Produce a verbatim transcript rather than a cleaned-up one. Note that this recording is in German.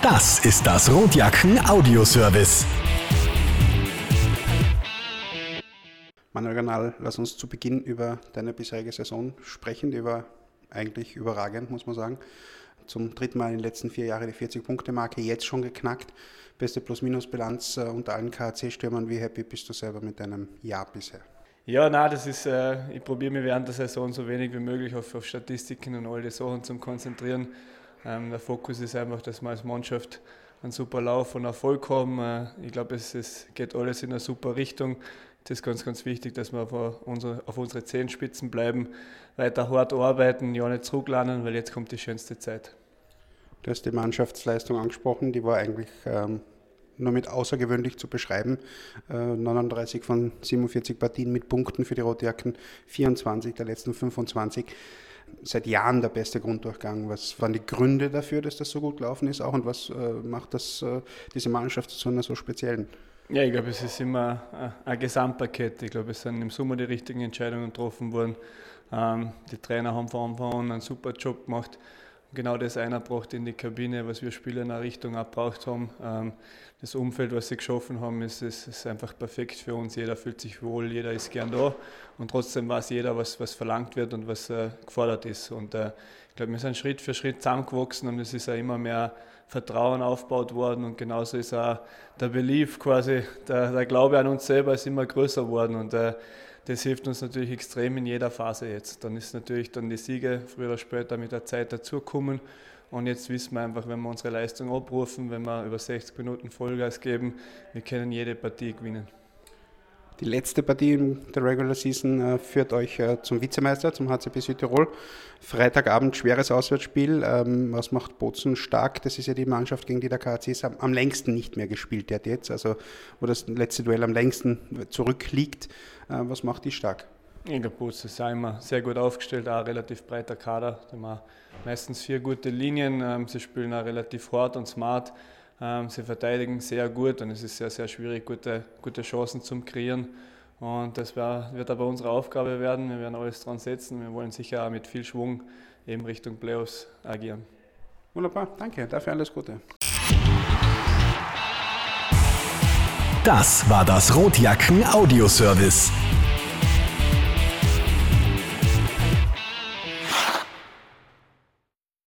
Das ist das Rotjacken Audioservice. Manuel Granal, lass uns zu Beginn über deine bisherige Saison sprechen. Die war eigentlich überragend, muss man sagen. Zum dritten Mal in den letzten vier Jahren die vierzig-Punkte-Marke, jetzt schon geknackt. Beste Plus-Minus-Bilanz äh, unter allen K A C-Stürmern. Wie happy bist du selber mit deinem Jahr bisher? Ja, nein, das ist, äh, ich probiere mich während der Saison so wenig wie möglich auf, auf Statistiken und all die Sachen zu konzentrieren. Ähm, der Fokus ist einfach, dass wir als Mannschaft einen super Lauf und Erfolg haben. Äh, ich glaube, es, es geht alles in eine super Richtung. Es ist ganz, ganz wichtig, dass wir auf unsere, auf unsere Zehenspitzen bleiben, weiter hart arbeiten, ja nicht zurücklernen, weil jetzt kommt die schönste Zeit. Du hast die Mannschaftsleistung angesprochen, die war eigentlich ähm, nur mit außergewöhnlich zu beschreiben. Äh, neununddreißig von siebenundvierzig Partien mit Punkten für die Rotjacken, vierundzwanzig der letzten fünfundzwanzig. Seit Jahren der beste Grunddurchgang. Was waren die Gründe dafür, dass das so gut gelaufen ist auch und was äh, macht das, äh, diese Mannschaft zu einer so speziellen? Ja, ich glaube, es ist immer ein Gesamtpaket. Ich glaube, es sind im Sommer die richtigen Entscheidungen getroffen worden. Ähm, die Trainer haben von Anfang an einen super Job gemacht. Genau das eingebracht in die Kabine, was wir Spieler in eine Richtung abgebraucht haben. Ähm, das Umfeld, was sie geschaffen haben, ist, ist, ist einfach perfekt für uns. Jeder fühlt sich wohl, jeder ist gern da und trotzdem weiß jeder, was, was verlangt wird und was äh, gefordert ist. Und äh, ich glaube, wir sind Schritt für Schritt zusammengewachsen und es ist auch immer mehr Vertrauen aufgebaut worden und genauso ist auch der Belief quasi, der, der Glaube an uns selber ist immer größer worden und äh, das hilft uns natürlich extrem in jeder Phase jetzt. Dann ist natürlich dann die Siege früher oder später mit der Zeit dazukommen und jetzt wissen wir einfach, wenn wir unsere Leistung abrufen, wenn wir über sechzig Minuten Vollgas geben, wir können jede Partie gewinnen. Die letzte Partie in der Regular Season äh, führt euch äh, zum Vizemeister, zum H C P Südtirol. Freitagabend schweres Auswärtsspiel. Ähm, was macht Bozen stark? Das ist ja die Mannschaft, gegen die der K A C am, am längsten nicht mehr gespielt hat jetzt, also wo das letzte Duell am längsten zurückliegt. Äh, was macht die stark? Ich glaube, Bozen ist auch immer sehr gut aufgestellt, auch ein relativ breiter Kader. Da haben wir meistens vier gute Linien. Ähm, sie spielen auch relativ hart und smart. Sie verteidigen sehr gut und es ist sehr, sehr schwierig, gute, gute Chancen zu kreieren. Und das wär, wird aber unsere Aufgabe werden. Wir werden alles dran setzen. Wir wollen sicher auch mit viel Schwung eben Richtung Playoffs agieren. Wunderbar, danke. Dafür alles Gute. Das war das Rotjacken Audioservice.